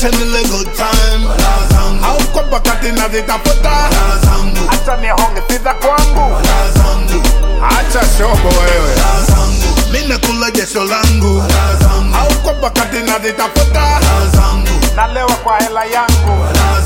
acha nile good time. Hauko pakati na zitafuta. Acha nihonge siza kwangu. Acha shobo wewe. Mina kula jesho langu. Hauko pakati na zitafuta. Nalewa kwa hela yangu.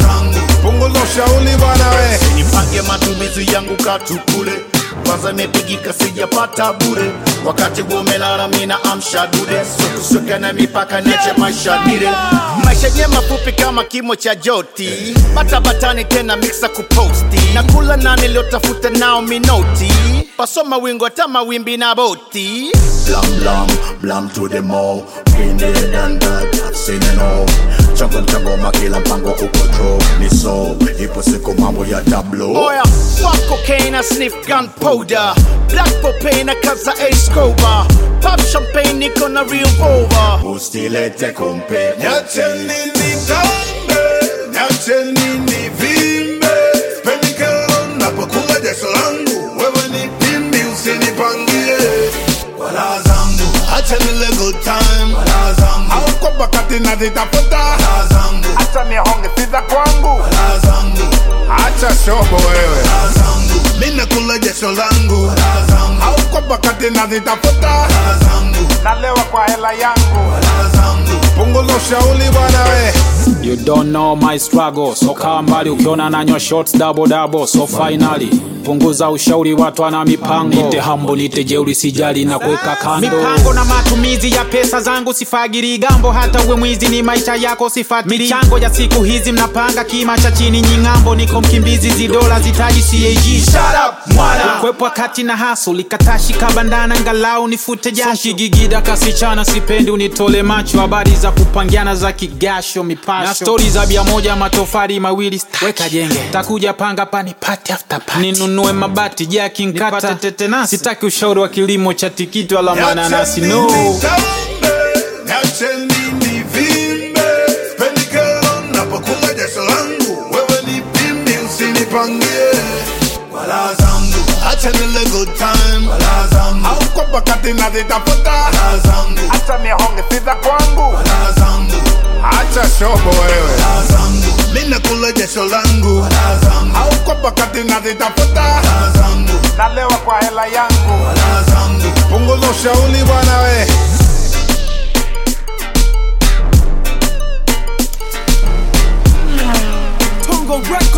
Punguza ushauri bwana we. Nipange matumizi yangu katukule. Kwanza nimepigika sijapata bure. Wakati umelala mina amsha dude. Soka na mipaka niache maisha dire. Maisha nye mafupi kama kimo cha joti. Bata batani tena mixa kuposti. Nakula na niliotafuta nao minoti. Pasoma wingo hata mawimbi na boti. Blam blam, blam to the mall. Been there done that, I've seen it all. Chango makila mpango uko draw. Ni so, ipo siku mambo ya tablo. Oya, fuck cocaine, I sniff gunpowder. Black propane, I kaza Escobar. Pop champagne, niko na revolver. Ustilete kumpe. Nyache nini kambe, nyache nini vimbe. Spendi kero napokula jesho langu. Wewe ni pimbi usinipangie. Wala zangu, acha nile good time. Wala zangu, hauko pakati na zitafuta. Wala zangu, acha nihonge siza kwangu. Wala zangu, acha shobo wewe. Wala zangu, mina kula jesho langu. Wala zangu, hauko pakati na zitafuta. Wala zangu, nalewa kwa hela yangu. Wala zangu, punguza ushauri bwana we. You don't know my struggle. So kaa mbali ukiona nanywa shots double. So finally punguza ushauri watu wana mipango. Nite hambo nite jeuri sijali na kuweka kando. Mipango na matumizi ya pesa zangu sifagiri gambo. Hata uwe mwizi ni maisha yako sifatiri. Michango ya siku hizi mnapanga kima cha chini nyingambo. Niko mkimbizi zidola zitaji CAG. Shut up mwana. Kwepwa kati na haso likatashi kabandana ngalau nifute jasho. Kigigida kasichana sipendi unitole macho. Habari za kupangiana za kigasho mipasho. Na stories za bia moja matofari mawili. Weka jenge takuja panga pani party after party. Ninunue mabati jaki nkata tetenasi. Sitaki ushauri wa kilimo cha tikiti wala mananasi no. Nyache nini vimbe. Spendi kero napokula jesho langu. Wewe ni pimbi usinipangie. Wala zangu, acha nile good time. Wala zangu, hauko pakati na zitafuta. Wala zangu, acha nihonge siza kwangu. Wala zangu, acha shobo wewe. Wala zangu, mina kula jesho langu. Wala zangu, hauko pakati na zitafuta. Wala zangu, nalewa kwa hela yangu. Wala zangu, punguza ushauri bwana we. Tongo record.